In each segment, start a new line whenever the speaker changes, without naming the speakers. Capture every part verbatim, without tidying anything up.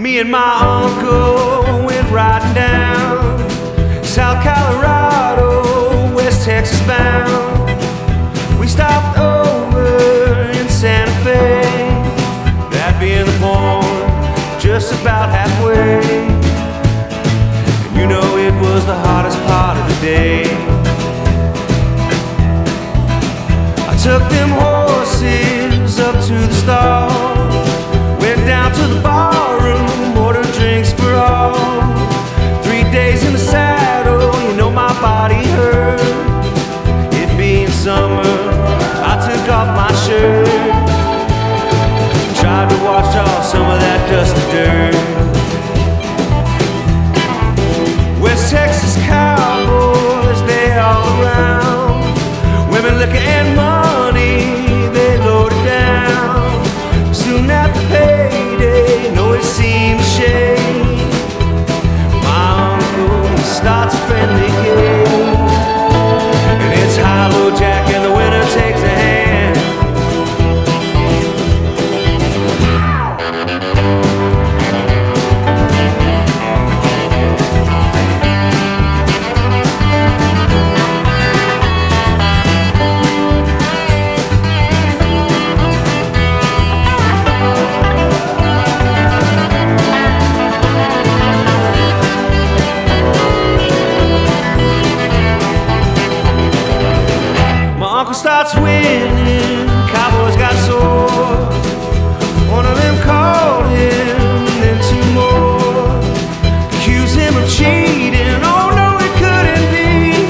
Me and my uncle went riding down South Colorado, West Texas bound. We stopped over in Santa Fe, that being the point, just about halfway. And you know it was the hottest part of the day. I took them horses up to the stall, went down to the barroom, ordered drinks for all. Three days in the saddle, you know my body hurt. It being summer, I took off my shirt, tried to wash off some of that dust and dirt. West Texas cowboys, they all around. Women, liquor and money, they loaded down. Soon after payday, no it seemed a shame, my uncle, he starts a friendly game. And it's high-low jack and the winner takes a hand. Uncle starts winning, cowboys got sore. One of them called him, and then two more accused him of cheating. Oh no, it couldn't be.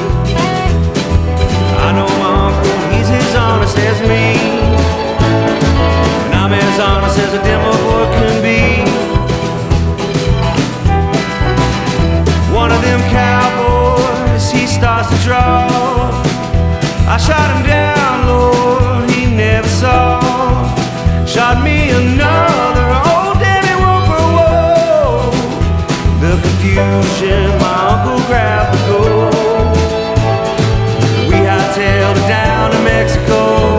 I know my uncle, he's as honest as me, and I'm as honest as a demo boy can be. One of them cowboys, he starts to draw. I shot him down, Lord, he never saw. Shot me another, oh damn it, Roper, whoa. The confusion, my uncle grabbed the gold. We hightailed it down to Mexico.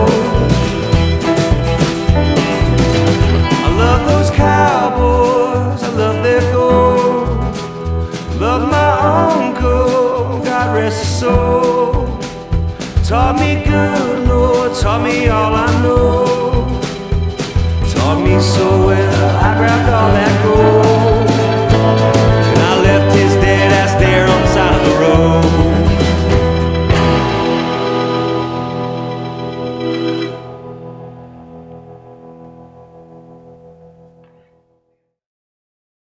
I love those cowboys, I love their gold. Love my uncle, God rest his soul. Taught me good, Lord, taught me all I know. Taught me so